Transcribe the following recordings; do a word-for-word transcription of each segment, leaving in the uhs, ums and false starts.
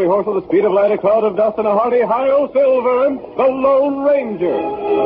fiery horse with the speed of light, a cloud of dust, and a hearty hi-yo Silver, the Lone Ranger.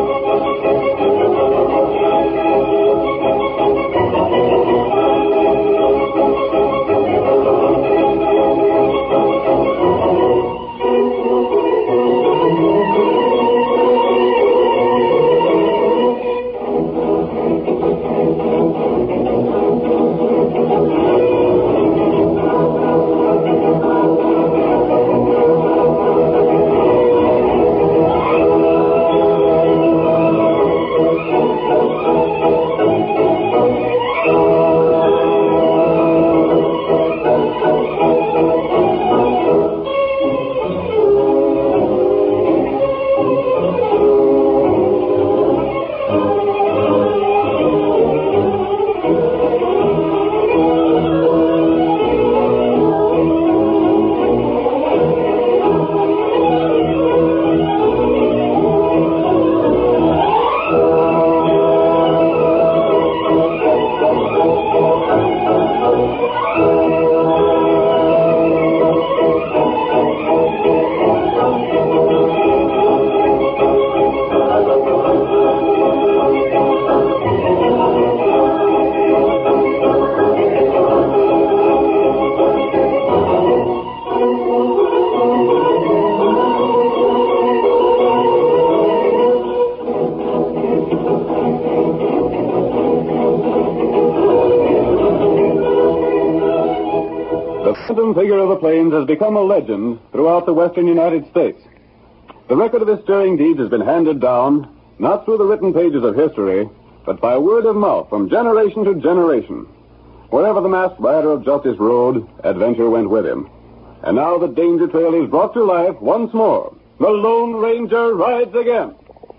Figure of the plains has become a legend throughout the western United States. The record of his stirring deeds has been handed down, not through the written pages of history, but by word of mouth from generation to generation. Wherever the masked rider of justice rode, adventure went with him. And now the danger trail is brought to life once more. The Lone Ranger rides again.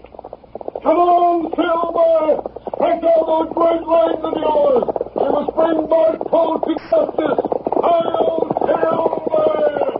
Come on, Silver! Stretch out those great legs of yours! We must bring Bart Colt to justice! Hi-yo, Silver!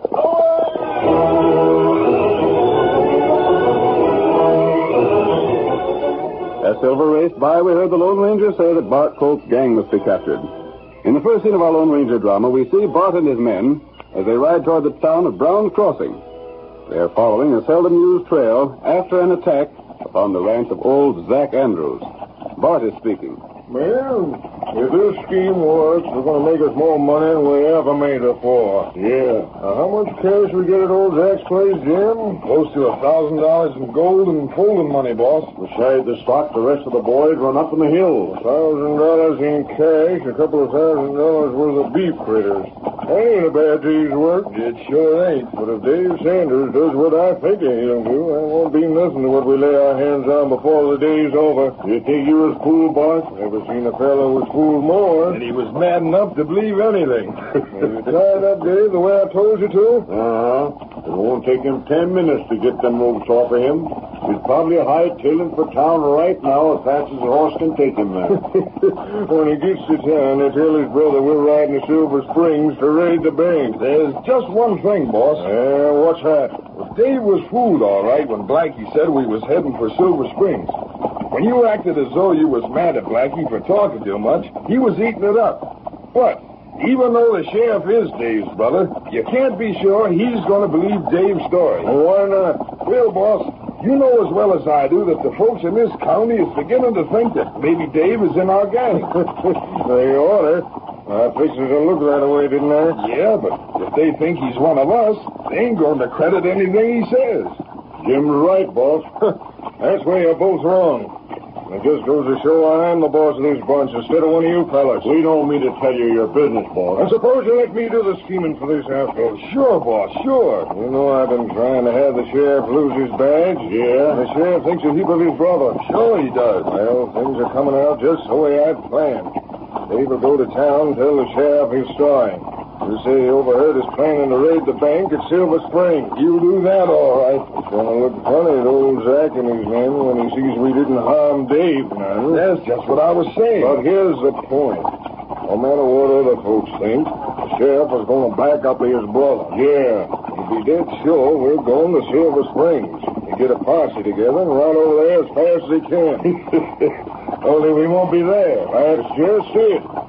Away! As Silver raced by, we heard the Lone Ranger say that Bart Colt's gang must be captured. In the first scene of our Lone Ranger drama, we see Bart and his men as they ride toward the town of Brown's Crossing. They are following a seldom used trail after an attack upon the ranch of old Zach Andrews. Bart is speaking. Man, if this scheme works, we're going to make us more money than we ever made it for. Yeah. Now, how much cash we get at old Zach's place, Jim? Close to a thousand dollars in gold and folding money, boss. Besides the stock, the rest of the boys run up in the hills. A thousand dollars in cash, a couple of thousand dollars worth of beef critters. That ain't a bad day's work. It sure ain't. But if Dave Sanders does what I figure he'll do, that won't be nothing to what we lay our hands on before the day's over. You think you was fooled, boss? Never seen a fellow was fooled more. And he was mad enough to believe anything. Did you try that, Dave, the way I told you to? Uh-huh. It won't take him ten minutes to get them ropes off of him. He's probably hightailing for town right now as fast as a horse can take him there. When he gets to town, they tell his brother we're riding to Silver Springs to raid the bank. There's just one thing, boss. Yeah, what's that? Well, Dave was fooled, all right, when Blackie said we was heading for Silver Springs. When you acted as though you was mad at Blackie for talking too much, he was eating it up. But even though the sheriff is Dave's brother, you can't be sure he's going to believe Dave's story. Well, why not? Well, boss, you know as well as I do that the folks in this county is beginning to think that maybe Dave is in our gang. They oughta. I fixed it to look that way, didn't I? Yeah, but if they think he's one of us, they ain't going to credit anything he says. Jim's right, boss. That's where you're both wrong. It just goes to show I am the boss of this bunch instead of one of you fellas. We don't mean to tell you your business, boss. I suppose you let me do the scheming for this outfit. Sure, boss, sure. You know I've been trying to have the sheriff lose his badge. Yeah? The sheriff thinks a heap of his brother. Sure he does. Well, things are coming out just the way I'd planned. Dave will go to town and tell the sheriff his story. You say he overheard us planning to raid the bank at Silver Springs. You'll do that, all right. It's going to look funny to old Zach and his men when he sees we didn't harm Dave none. That's just what I was saying. But here's the point. No matter what other folks think, the sheriff is going to back up his brother. Yeah. He'll be dead sure we're going to Silver Springs. They get a posse together and run over there as fast as they can. Only we won't be there. That's just it.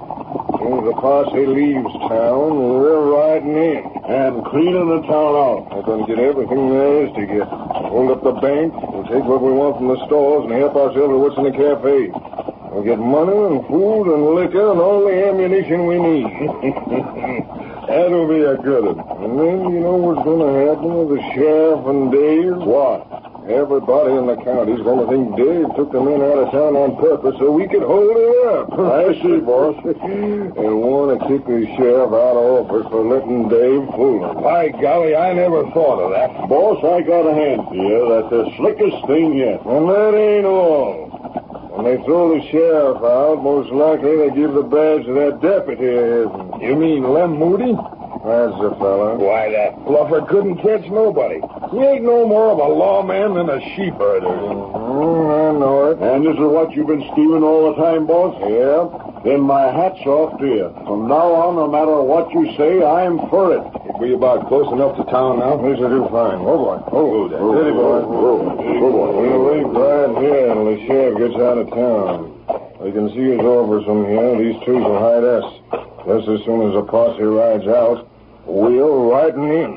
As soon as the posse leaves town, we're riding in. And cleaning the town out. We're going to get everything there is to get. Hold up the bank, we'll take what we want from the stores and help ourselves with what's in the cafe. We'll get money and food and liquor and all the ammunition we need. That'll be a good one. And then, you know what's going to happen with the sheriff and Dave? What? Everybody in the county's going to think Dave took the men out of town on purpose so we could hold it up. I see, boss. And want to kick the sheriff out of office for letting Dave fool them. By golly, I never thought of that. Boss, I got a hand for you. That's the slickest thing yet. And that ain't all. When they throw the sheriff out, most likely they give the badge to that deputy of his. You mean Lem Moody? That's the fella. Why, that bluffer couldn't catch nobody. He ain't no more of a lawman than a sheep herder. Mm, I know it. And this is what you've been scheming all the time, boss? Yeah. Then my hat's off to you. From now on, no matter what you say, I'm for it. We about close enough to town now? This will do fine. Oh, boy. Oh, oh steady, boy. Oh, oh, boy. We'll wait right here until the sheriff gets out of town. We can see his orders from here. These trees will hide us. Just as soon as the posse rides out, we'll ride in.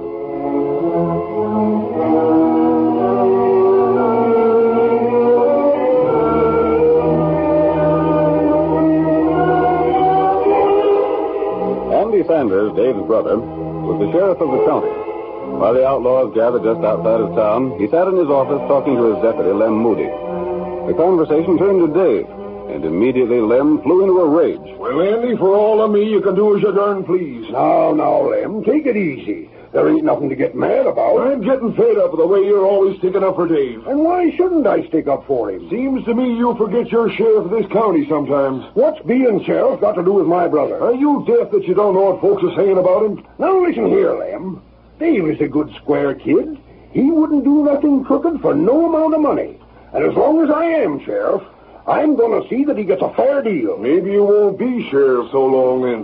Andy Sanders, Dave's brother, was the sheriff of the county. While the outlaws gathered just outside of town, he sat in his office talking to his deputy, Lem Moody. The conversation turned to Dave, and immediately Lem flew into a rage. Well, Andy, for all of me, you can do as you darn please. Now, now, Lem, take it easy. There ain't nothing to get mad about. I'm getting fed up with the way you're always sticking up for Dave. And why shouldn't I stick up for him? Seems to me you forget you're sheriff of this county sometimes. What's being sheriff got to do with my brother? Are you deaf that you don't know what folks are saying about him? Now, listen here, Lem. Dave is a good square kid. He wouldn't do nothing crooked for no amount of money. And as long as I am sheriff, I'm going to see that he gets a fair deal. Maybe you won't be sheriff so long then.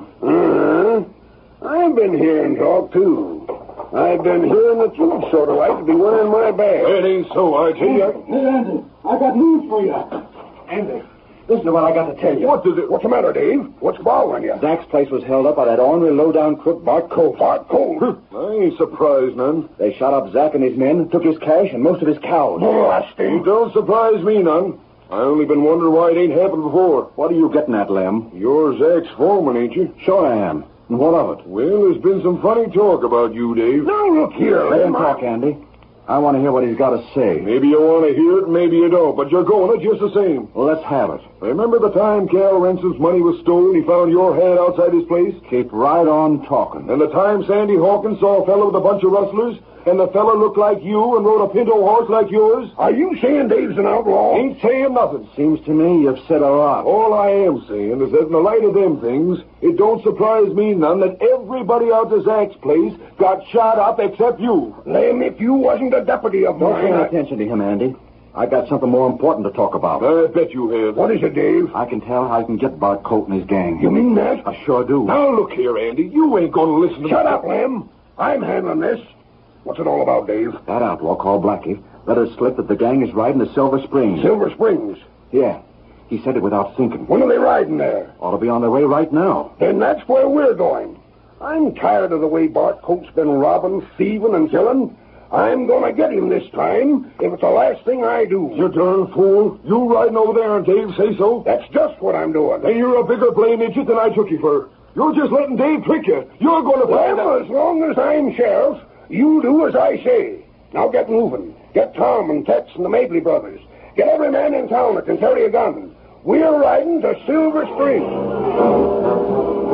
Uh-huh. I've been hearing talk, too. I've been hearing the truth, sort of like, to be wearing my badge. That ain't so, I tell you. Hey, Andy, I got news for you. Andy, listen to what I got to tell you. What does it... What's the matter, Dave? What's bothering you? Zach's place was held up by that ornery, low-down crook, Bart Colt. Bart Colt? I ain't surprised none. They shot up Zach and his men, took his cash and most of his cows. Blasting. It don't surprise me none. I only been wondering why it ain't happened before. What are you getting at, Lem? You're Zach's foreman, ain't you? Sure I am. And what of it? Well, there's been some funny talk about you, Dave. Now, look here, Let Lem. him talk, Andy. I want to hear what he's got to say. Maybe you want to hear it, maybe you don't, but you're going it just the same. Well, let's have it. Remember the time Cal Ransom's money was stolen? He found your hat outside his place? Keep right on talking. And the time Sandy Hawkins saw a fellow with a bunch of rustlers, and the fellow looked like you and rode a pinto horse like yours? Are you saying Dave's an outlaw? Ain't saying nothing. Seems to me you've said a lot. All I am saying is that in the light of them things, it don't surprise me none that everybody out to Zach's place got shot up except you. Lem, if you wasn't a deputy of Don't mine... pay any I... attention to him, Andy. I got something more important to talk about. I bet you have. What is it, Dave? I can tell how I can get Bart Colt and his gang. You mean that? I sure do. Now, look here, Andy. You ain't going to listen to Shut me. up, Lem. I'm handling this. What's it all about, Dave? That outlaw called Blackie let us slip that the gang is riding to Silver Springs. Silver Springs. Yeah. He said it without thinking. When are they riding there? Ought to be on their way right now. Then that's where we're going. I'm tired of the way Bart Colt's been robbing, thieving, and killing. I'm going to get him this time, if it's the last thing I do. You darn fool. You riding over there and Dave say so? That's just what I'm doing. Then you're a bigger blame idiot than I took you for. You're just letting Dave trick you. You're going to find Well, out. as long as I'm sheriff, you do as I say. Now get moving. Get Tom and Tex and the Mabley brothers. Get every man in town that can carry a gun. We're riding to Silver Springs.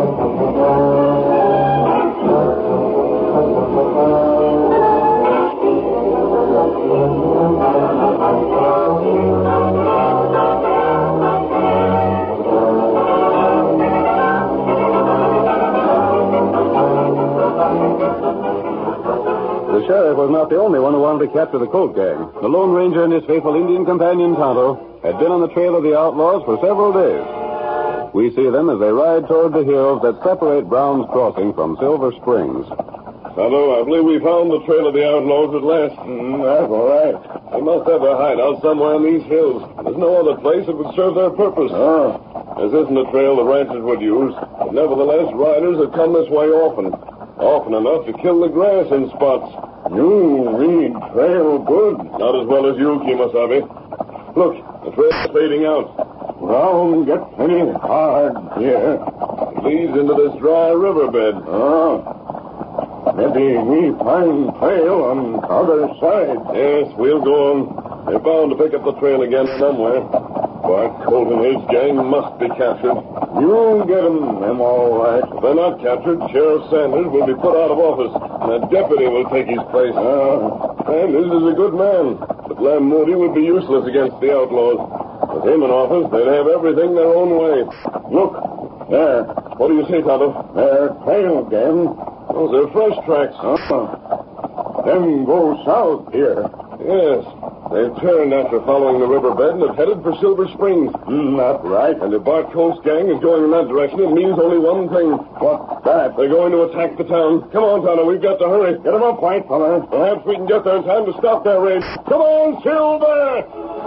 The sheriff was not the only one who wanted to capture the Colt gang. The Lone Ranger and his faithful Indian companion, Tonto, had been on the trail of the outlaws for several days. We see them as they ride toward the hills that separate Brown's Crossing from Silver Springs. Tonto, I believe we found the trail of the outlaws at last. Mm, that's all right. They must have a hideout somewhere in these hills. There's no other place that would serve their purpose. Oh. This isn't a trail the ranchers would use, but nevertheless, riders have come this way often. Often enough to kill the grass in spots. You read trail good. Not as well as you, Kemosabe. Look, the trail's fading out. Ground get pretty hard here. It leads into this dry riverbed. Oh. Maybe we find trail on other side. Yes, we'll go on. They're bound to pick up the trail again somewhere. Bart Colt and his gang must be captured. You get 'em, them all right. If they're not captured, Sheriff Sanders will be put out of office, and a deputy will take his place. Uh, Sanders is a good man, but Lam Moody would be useless against the outlaws. With him in office, they'd have everything their own way. look, there. What do you say, Tonto? Their trail again. Those are fresh tracks. Uh, them go south here. Yes. They've turned after following the riverbed and have headed for Silver Springs. Mm, that's right. And if Bart Colt's gang is going in that direction, it means only one thing. What's that? They're going to attack the town. Come on, Tonto, we've got to hurry. Get 'em up, white fella. Perhaps we can get there in time to stop their raid. Come on, Silver!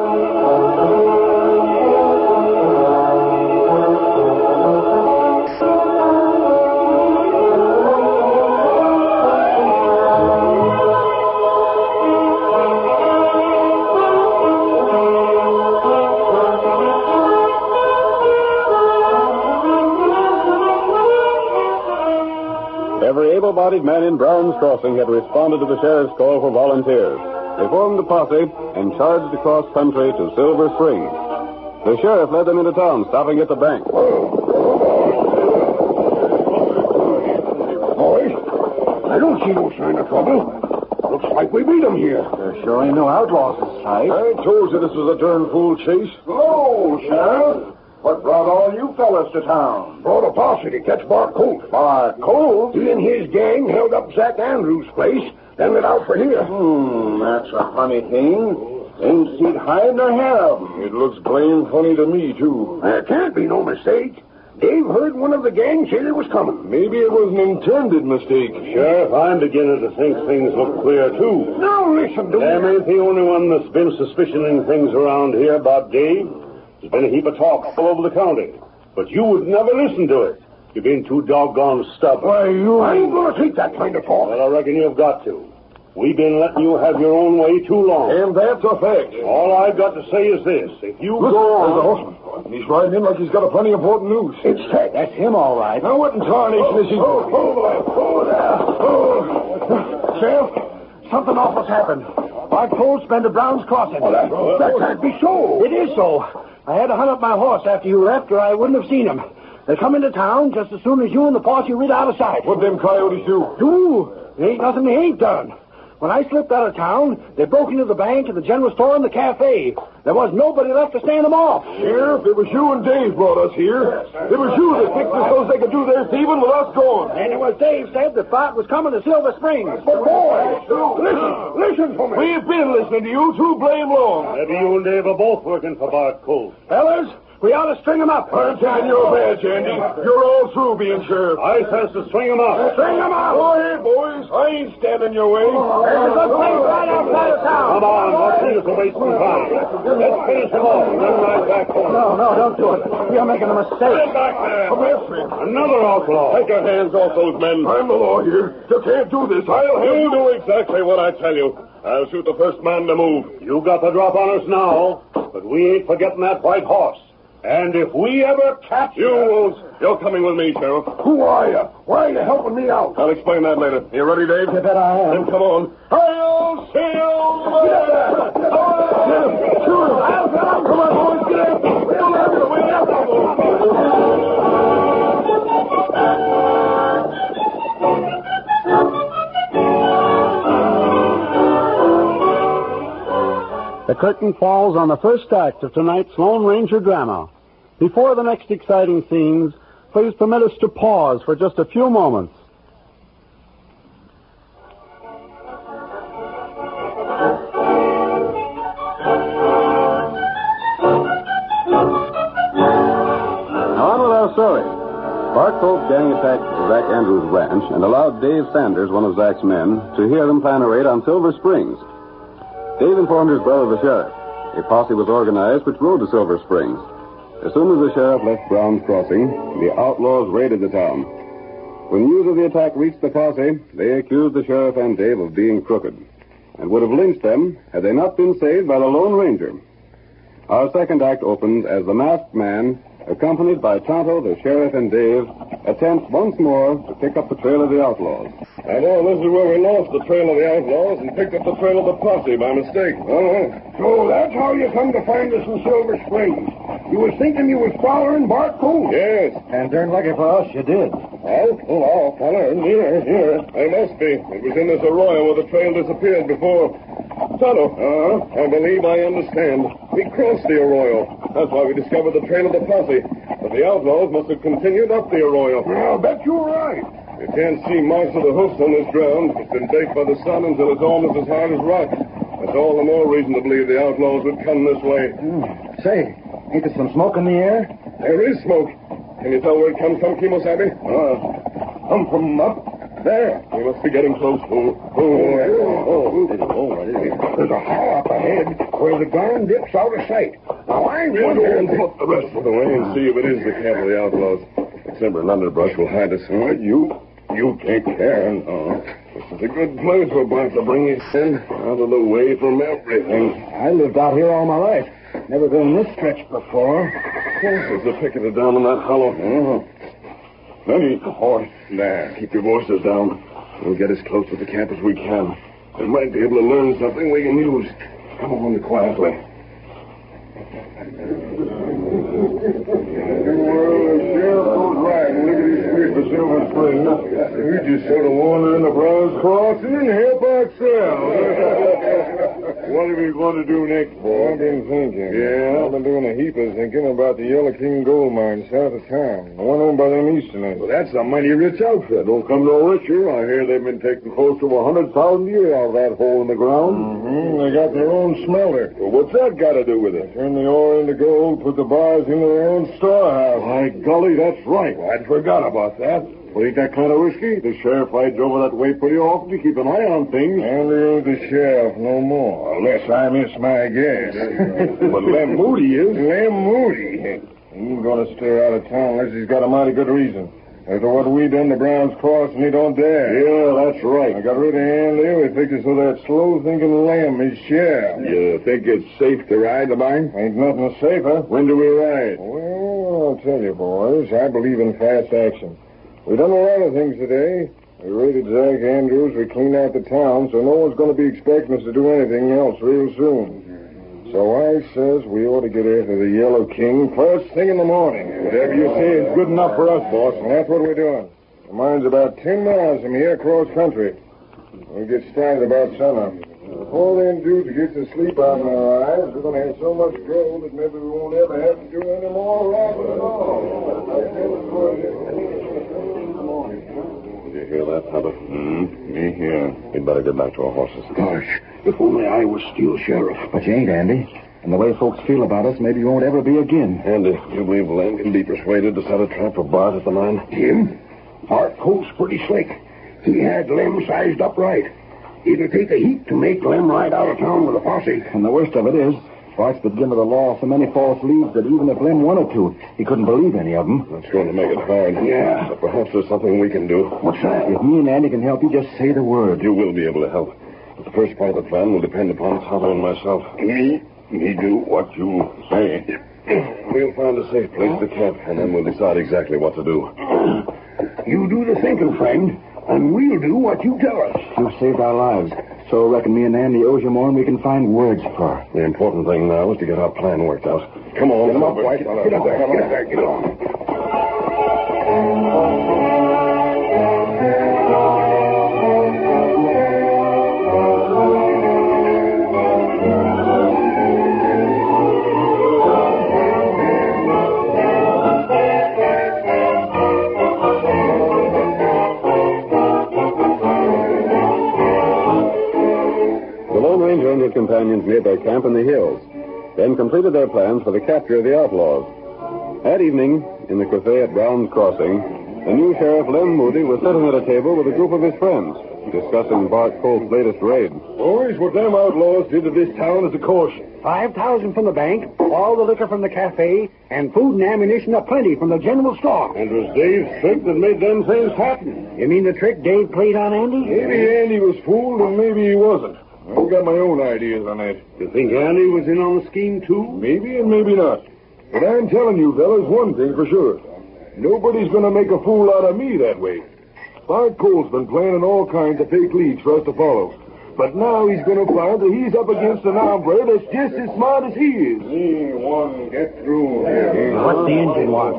Every able-bodied man in Brown's Crossing had responded to the sheriff's call for volunteers. They formed a posse and charged across country to Silver Springs. The sheriff led them into town, stopping at the bank. Boys, I don't see no sign of trouble. Looks like we beat 'em here. There sure ain't no outlaws this sight. I told you this was a darn fool chase. Hello, Sheriff. What brought all you fellas to town? Brought a posse to catch Bart Colt. Bart Colt? He and his gang held up Zach Andrews' place, then lit out for here. Hmm, that's a funny thing. Ain't seen hide nor hair of 'em. It looks plain funny to me, too. There can't be no mistake. Dave heard one of the gang say they was coming. Maybe it was an intended mistake. Sheriff, I'm beginning to think things look clear, too. Now listen to Them me. ain't the only one that's been suspicioning things around here about Dave. There's been a heap of talk all over the county. But you would never listen to it. You've been too doggone stubborn. Why, you... I ain't gonna take that kind of talk. Well, I reckon you've got to. We've been letting you have your own way too long. And that's a fact. All I've got to say is this. If you Look, go there's a on... horseman. He's riding in like he's got a plenty important news. It's Tex. That's him, all right. Now, what in tarnation is he... Oh, oh, oh, there. Oh. Sheriff, something awful's happened. Bart Colt's been to Brown's Crossing. Oh, that, that can't be so. It is so. I had to hunt up my horse after you left, or I wouldn't have seen him. They come into town just as soon as you and the posse rid out of sight. What them coyotes do? Do? There ain't nothing they ain't done. When I slipped out of town, they broke into the bank and the general store and the cafe. There was nobody left to stand them off. Sheriff, it was you and Dave brought us here. It was you that picked us so they could do their thieving with us gone. And it was Dave said that Bart was coming to Silver Springs. But boys, listen, listen to me. We've been listening to you too blame long. Maybe you and Dave are both working for Bart Colt. Fellas, we ought to string him up. I'm tying your badge, Andy. You're all through being sheriff. I says to string him up. String him up. Go ahead, boys. I ain't standing your way. There's a place right outside of town. Come on, let's see us a waste some time. Let's finish him off and then ride back home. No, no, don't do it. You're making a mistake. Get back there. Come here, friend. Another outlaw. Take your hands off those men. I'm the law here. You can't do this. I'll have you. do exactly what I tell you. I'll shoot the first man to move. You got the drop on us now, but we ain't forgetting that white horse. And if we ever catch You won't. You're coming with me, Sheriff. Who are you? Why are you helping me out? I'll explain that later. You ready, Dave? You bet I am. Then come on. Hail Silver! Shoot him. I'll get him. Come on, boys. Get up. We'll have to wait up. The curtain falls on the first act of tonight's Lone Ranger drama. Before the next exciting scenes, please permit us to pause for just a few moments. Now on with our story. Bart Colt's gang attacked Zach Andrews' ranch and allowed Dave Sanders, one of Zach's men, to hear them plan a raid on Silver Springs. Dave informed his brother, the sheriff. A posse was organized which rode to Silver Springs. As soon as the sheriff left Brown's Crossing, the outlaws raided the town. When news of the attack reached the posse, they accused the sheriff and Dave of being crooked, and would have lynched them had they not been saved by the Lone Ranger. Our second act opens as the masked man, accompanied by Tonto, the sheriff, and Dave, attempts once more to pick up the trail of the outlaws. I know this is where we lost the trail of the outlaws and picked up the trail of the posse by mistake. Oh, so that's how you come to find us in Silver Springs. You was thinking you was following Bart Coon. Yes. And darn lucky for us, you did. Oh, oh, fella, here, here. They must be. It was in this arroyo where the trail disappeared before. Tonto, uh, I believe I understand. We crossed the arroyo. That's why we discovered the trail of the posse. But the outlaws must have continued up the arroyo. I'll bet you're right. You can't see marks of the hoofs on this ground. It's been baked by the sun until it's almost as hard as rock. That's all the more reason to believe the outlaws would come this way. Mm. Say, ain't there some smoke in the air? There is smoke. Can you tell where it comes from, Kimosabe? Uh, come from up there. We must be getting close. Oh, oh, oh, oh. There's a hollow up ahead where the ground dips out of sight. Now, I We'll wonder... go and put the rest of the way and see if it is the camp of the outlaws. The timber and underbrush will hide us. Oh, you, you take care. No. This is a good place we're about to bring you in. Out of the way from everything. I lived out here all my life. Never been in this stretch before. There's a picketer down in that hollow. Uh-huh. Ready, horse. There, keep your voices down. We'll get as close to the camp as we can. We might be able to learn something we can use. Come on quietly. Well, the sheriff goes right. Look at his street for Silver Springs. We just sort of wander in the Browns Crossing and help ourselves. What are we going to do next, boy? I've been thinking. Yeah? I've been doing a heap of thinking about the Yellow King gold mine south of town. The one owned by them Easterners. Well, that's a mighty rich outfit. Don't come no richer. I hear they've been taking close to a hundred thousand a year out of that hole in the ground. Mm-hmm. They got their own smelter. Well, what's that got to do with it? Turn the ore into gold, put the bars into their own storehouse. By golly, that's right. I'd forgot about that. Well, ain't that kind of risky? The sheriff rides over that way pretty often to keep an eye on things. And they ain't the sheriff no more. Unless I miss my guess. But Lem Moody is. Lem Moody. He ain't gonna stir out of town unless he's got a mighty good reason. After what we done to Brown's Cross, and he don't dare. Yeah, that's right. I got rid of Andy. We fixed it so that slow-thinking Lem is sheriff. You think it's safe to ride the mine? Ain't nothing safer. When do we ride? Well, I'll tell you, boys. I believe in fast action. We done a lot of things today. We raided Zach Andrews. We cleaned out the town, so no one's going to be expecting us to do anything else real soon. So I says we ought to get after the Yellow King first thing in the morning. Whatever you say is good enough for us, boss. And that's what we're doing. The mine's about ten miles from here across country. We'll get started about sunup. Before them dudes get to sleep out in our eyes, we're going to have so much gold that maybe we won't ever have to do any more robbing at all. Did you hear that, Tonto? Mm-hmm. Me here. We'd better get back to our horses. Gosh, if only I was still sheriff. But you ain't, Andy. And the way folks feel about us, maybe you won't ever be again. Andy, you believe Lem can be persuaded to set a trap for Bart at the mine? Him? Bart Colt's pretty slick. He had Lem sized up right. It'll take a heap to make Lem ride out of town with a posse. And the worst of it is, Bart's been given the law so many false leads that even if Lem wanted to, he couldn't believe any of them. That's going to make it hard. Yeah. But perhaps there's something we can do. What's that? If me and Andy can help you, just say the word. You will be able to help. But the first part of the plan will depend upon Tonto and myself. Me? Me do what you say. We'll find a safe place to camp, and then we'll decide exactly what to do. You do the thinking, friend, and we'll do what you tell us. You've saved our lives. So I reckon me and Andy owes you more than we can find words for. The important thing now is to get our plan worked out. Come on. Get him up, White. Get up there. Get up there. Get on. Companions made their camp in the hills, then completed their plans for the capture of the outlaws. That evening, in the cafe at Brown's Crossing, The new sheriff, Lem Moody, was sitting at a table with a group of his friends, discussing Bart Colt's latest raid. Boys, what them outlaws did to this town is a caution. Five thousand from the bank, all the liquor from the cafe, and food and ammunition aplenty from the general store. And it was Dave's trick that made them things happen. You mean the trick Dave played on Andy? Maybe Andy was fooled and maybe he wasn't. I've got my own ideas on that. You think Andy was in on the scheme, too? Maybe and maybe not. But I'm telling you, fellas, one thing for sure. Nobody's going to make a fool out of me that way. Bart Colt's been planning all kinds of fake leads for us to follow. But now he's going to find that he's up against an hombre that's just as smart as he is. Me one get through here. What's the engine want?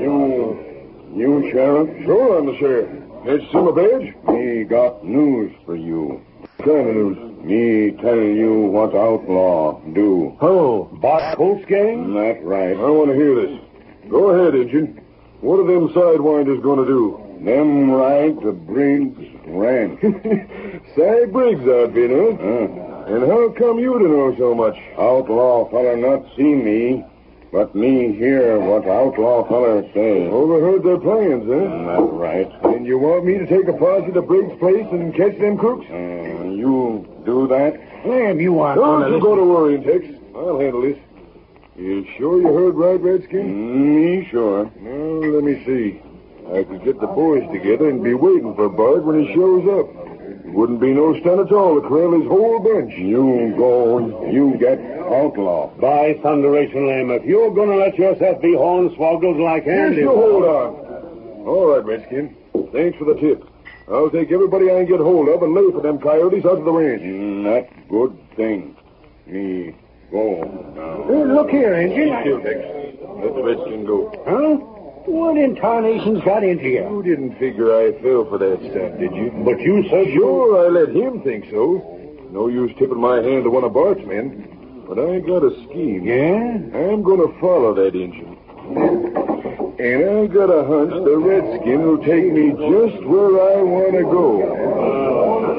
You, you sheriff? Sure, I'm the sheriff. Can't you see my badge? Me got news for you. What kind of news? Me tell you what outlaw do. Oh, Bart Colt's gang? That's right. I want to hear this. Go ahead, Injun. What are them sidewinders going to do? Them ride to Briggs Ranch. Say, Briggs outfit, huh? Huh? And how come you to know so much? Outlaw feller not see me, but me hear what outlaw feller say. Overheard their plans, huh? That's right. And you want me to take a posse to Briggs' place and catch them crooks? Uh, you do that? Lamb, you want Don't one you of go to worrying, Tex. I'll handle this. You sure you heard right, Redskin? Me sure. Well, let me see. I could get the boys together and be waiting for Bart when he shows up. It wouldn't be no stunt at all to corral his whole bunch. You go, you get outlaw. By thunderation, Lamb, if you're going to let yourself be hornswoggled like Andy... Just you hold on. All right, Redskin. Thanks for the tip. I'll take everybody I can get hold of and lay for them coyotes out to the ranch. Mm, that's good thing. Me go now. Hey, look here, Injun. Still, Tex. Let the Redskin go. Huh? What in tarnation's got into you? You didn't figure I fell for that stunt, did you? But you said you... Sure, I let him think so. No use tipping my hand to one of Bart's men. But I got a scheme. Yeah? I'm going to follow that engine. And I got a hunch the Redskin will take me just where I want to go.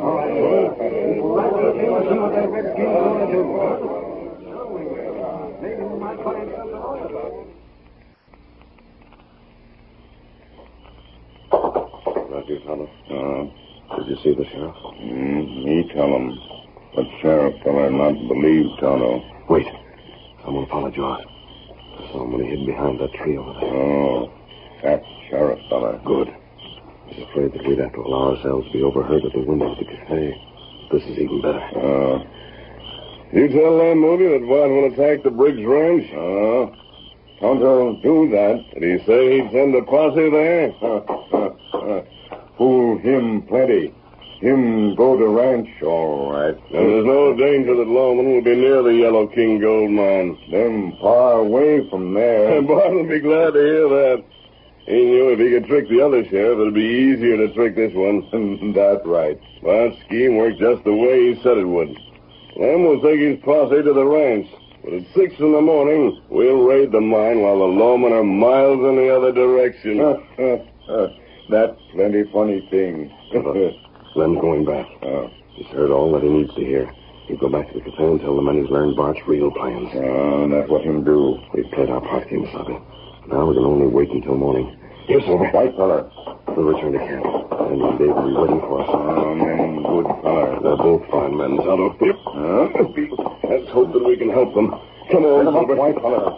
Roger, fellow. Uh, did you see the sheriff? Mm, me tell him. But sheriff feller not believe Tonto. Wait. Someone followed Jaws. I saw him when he hid behind that tree over there. Oh, that sheriff feller. Good. I was afraid that we'd have to allow ourselves to be overheard at the window of the cafe. This is even better. Uh, you tell Lem Moody that Bart will attack the Briggs Ranch? Uh, Tonto do that. Did he say he'd send a posse there? Uh, uh, uh, fool him plenty. Him go to ranch, all right. And there's no danger that Loman will be near the Yellow King gold mine. Them far away from there. And Bart will be glad to hear that. He knew if he could trick the other sheriff, it'd be easier to trick this one. That's right. Bart's scheme worked just the way he said it would. Lem will take his posse to the ranch. But at six in the morning, we'll raid the mine while the lawmen are miles in the other direction. That's plenty funny thing. Lem's going back. Oh. He's heard all that he needs to hear. He'll go back to the cafe and tell the men he's learned Bart's real plans. Oh, that's what him do. We've played our part, Kimasabi. Now we can only wait until morning. Yes, sir. White feller. We'll return to camp. And Dave will be waiting for us. Oh, men, good feller. They're both fine men, Tonto. Yep. Huh? Let's hope that we can help them. Come on, Silver. White feller.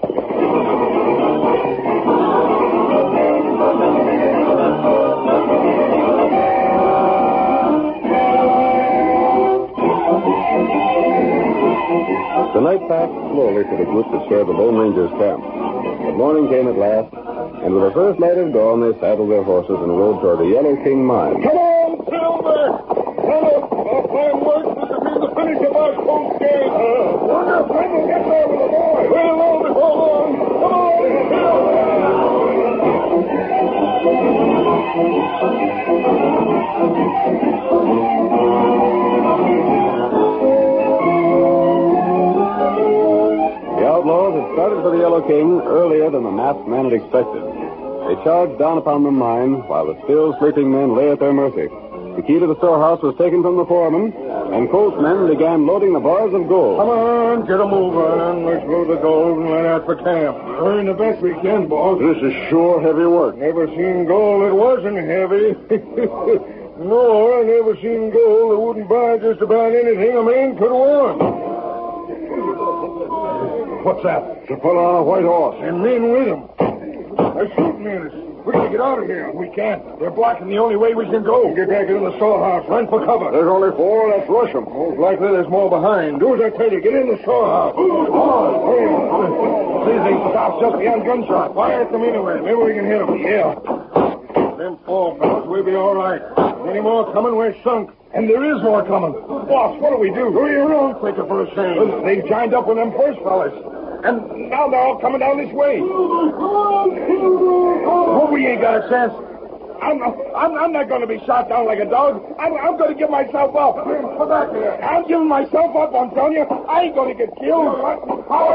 The night passed slowly for the group that shared the Lone Ranger's camp. But morning came at last, and with the first light of dawn, they saddled their horses and rode toward the Yellow King mine. Come on, Silver! Come on! Our plan works. This will be the finish of our Colt's game. Uh, we're just trying to get there with the boys. We'll know before long. Come on, The outlaws had started for the Yellow King earlier than the masked man had expected. They charged down upon the mine while the still sleeping men lay at their mercy. The key to the storehouse was taken from the foreman, and Colt's men began loading the bars of gold. Come on, get a move on. Let's load the gold and let out for camp. Earn the best we can, boss. This is sure heavy work. Never seen gold that wasn't heavy. No, I never seen gold that wouldn't buy just about anything a man could want. What's that? It's a fellow on a white horse. And men with him. They're shooting at us. We gotta get out of here. We can't. They're blocking the only way we can go. Get back in the storehouse. Run for cover. There's only four. Let's rush them. Most likely there's more behind. Do as I tell you. Get in the storehouse. See, they stop just beyond gunshot. Fire at them anyway. Maybe we can hit them. Yeah. Them four fellows, we'll be all right. Any more coming, we're sunk. And there is more coming. Boss, what do we do? Hurry around quicker for a change. They joined up with them first fellas. And now they're all coming down this way. Oh, we ain't got a chance. I'm, I'm, I'm not going to be shot down like a dog. I'm, I'm going to give myself up. Come back here. I'm giving myself up, I'm telling you. I ain't going to get killed. Right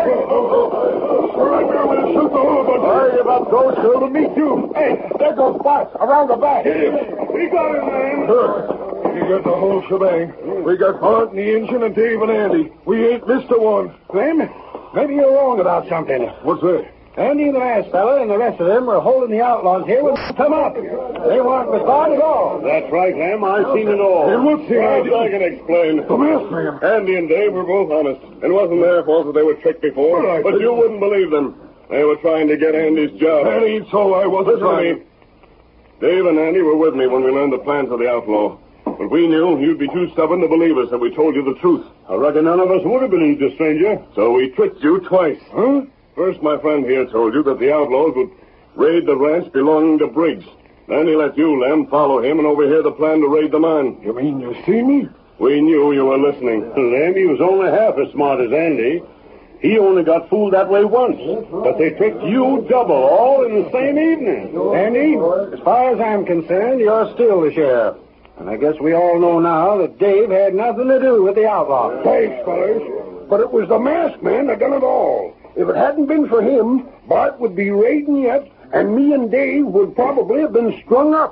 there, we'll shoot the whole bunch. Worry about those two to meet you. Hey, there goes Boss, around the back. We got him, man. Good. We got the whole shebang. We got Bart and the engine and Dave and Andy. We ain't missed a one. Clem, maybe you're wrong about something. What's that? Andy the last fella and the rest of them were holding the outlaws here when they come up. They weren't with Bart at all. That's right, Lamb. I've seen it all. Hey, what's the Well, idea? I can explain. The masked man. Andy and Dave were both honest. It wasn't their fault that they were tricked before. Well, I but think- you wouldn't believe them. They were trying to get Andy's job. That ain't so. I wasn't Listen to me. trying. Dave and Andy were with me when we learned the plans of the outlaw. But we knew you'd be too stubborn to believe us if we told you the truth. I reckon none of us would have believed the stranger. So we tricked you twice. Huh? First, my friend here told you that the outlaws would raid the ranch belonging to Briggs. Then he let you, Lem, follow him and overhear the plan to raid the mine. You mean you see me? We knew you were listening. Lem, he was only half as smart as Andy. He only got fooled that way once. But they tricked you double, all in the same evening. Andy, as far as I'm concerned, you're still the sheriff. And I guess we all know now that Dave had nothing to do with the outlaw. Thanks, fellas. But it was the masked man that done it all. If it hadn't been for him, Bart would be raiding yet, and me and Dave would probably have been strung up.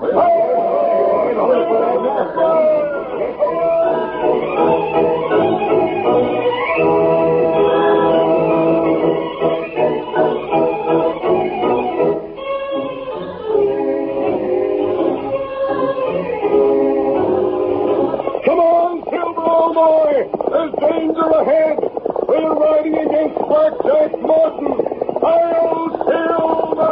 Come on, Silver, old boy. There's danger ahead. We're riding against Blackjack Martin. Hail, Silver!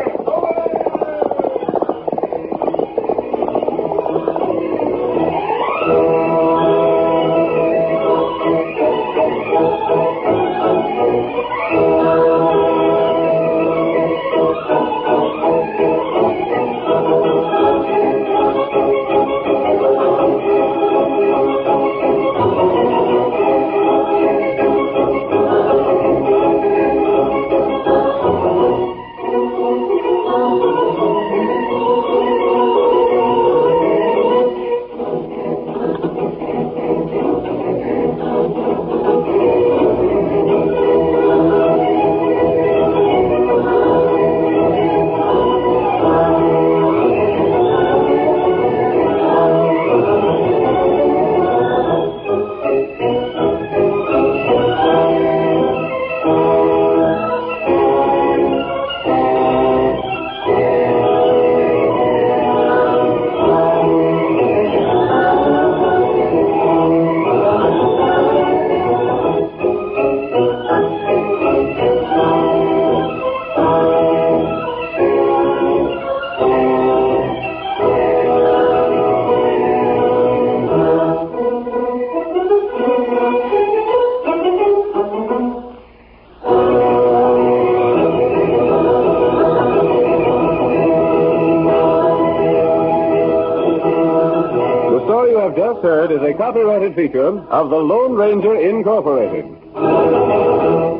Just heard is a copyrighted feature of the Lone Ranger Incorporated.